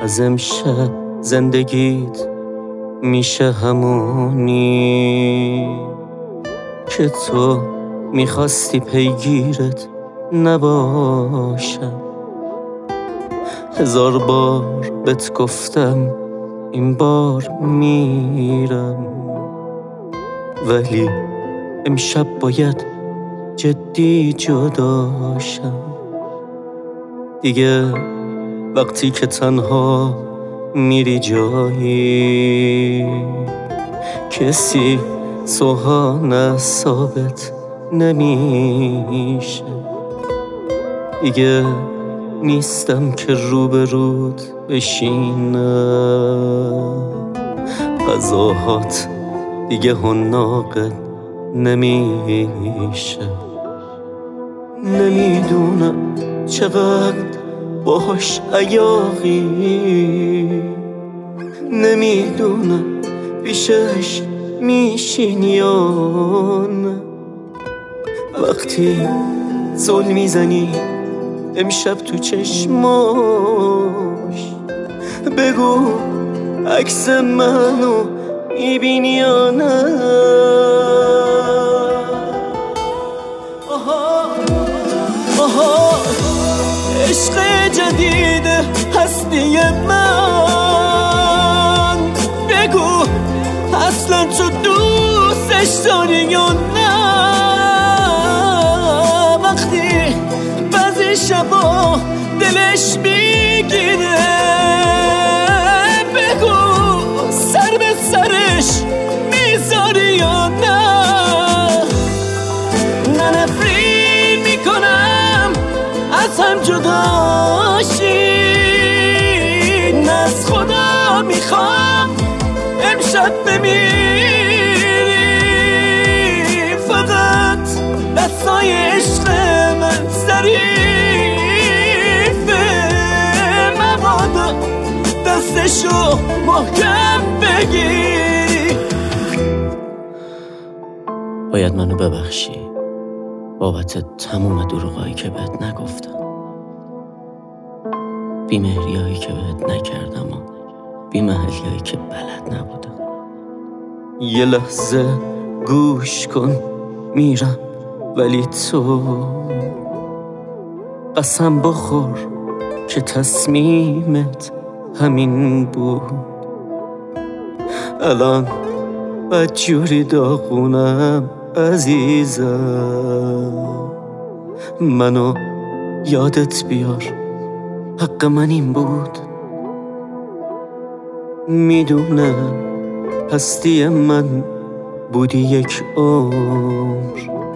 از امشب زندگیت میشه همونی که تو میخواستی پیگیرت نباشم. 1000 بار بهت گفتم این بار میرم، ولی امشب باید جدی جداشم. دیگه وقتی که تنها میری جایی کسی سوهان ثابت نمیشه. دیگه نیستم که روبرود بشینم، غذاهات دیگه حناقت نمیشه. نمیدونم چقدر باهاش عیاقی، نمیدونم پیشش میشین یا نه. وقتی زل میزنی امشب تو چشماش، بگو عکس منو میبینی یا نه. آها عشق جدید هستی من، بگو اصلا تو دوستش داری یا نه. وقتی بعضی شبا دلش میگیره، بگو سر به سرش میذاری یا نه. نه نفرین میکنم از هم جداشی، نه از خدا میخوام امشب بمیری. فقط دستای عشق من ظریفه، مبادا دستشو محکم بگیری. باید منو ببخشی بابت تموم دروغایی که بهت نگفتم، بیمهریایی که بهت نکردم و بیمحلیایی که بلد نبودم. یه لحظه گوش کن میرم، ولی تو قسم بخور که تصمیمت همین بود. الان بدجوری داغونم عزیزم، منو یادت بیار، حق من این بود. میدونم هستی من بودی یک عمر،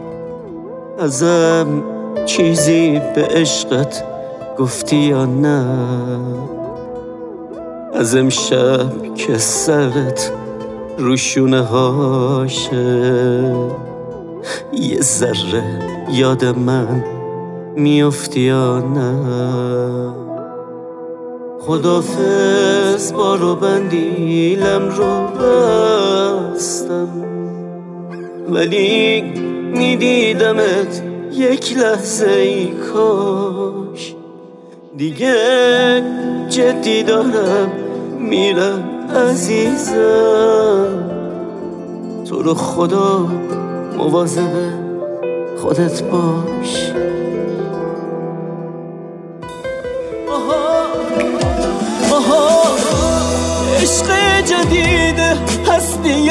ازم چیزی به عشقت گفتی یا نه. از امشب که سرت روشونه هاشه، یه ذره یاد من میافتی یا نه. خدافظ بارو بندیلم رو بستم، ولی میدیدمت یک لحظه ای کاش. دیگه جدی دارم میرم عزیزم، تو رو خدا مواظب خودت باش. آها عشق جدید هستی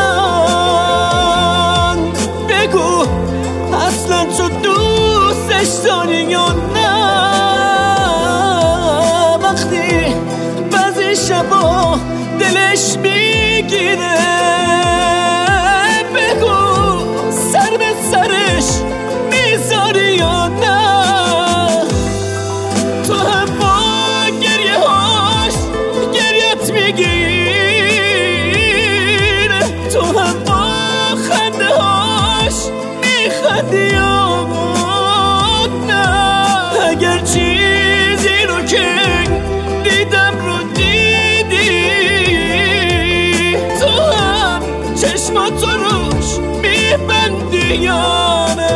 من، بگو اصلا تو دوستش داری یا نه. وقتی بعضی شبا دلش میگیره، بگو سر به سرش میذاری یا نه. تو هم با گریه هاش گریت میگیره، تو هم با خنده هاش میخندی یا نه. اگر چیزی رو که دیدم رو دیدی، تو هم چشماتو روش میبندی یا نه.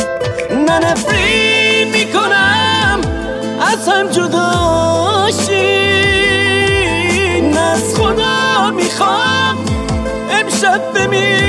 نه نفرین میکنم از هم جداشی، باید بمیری.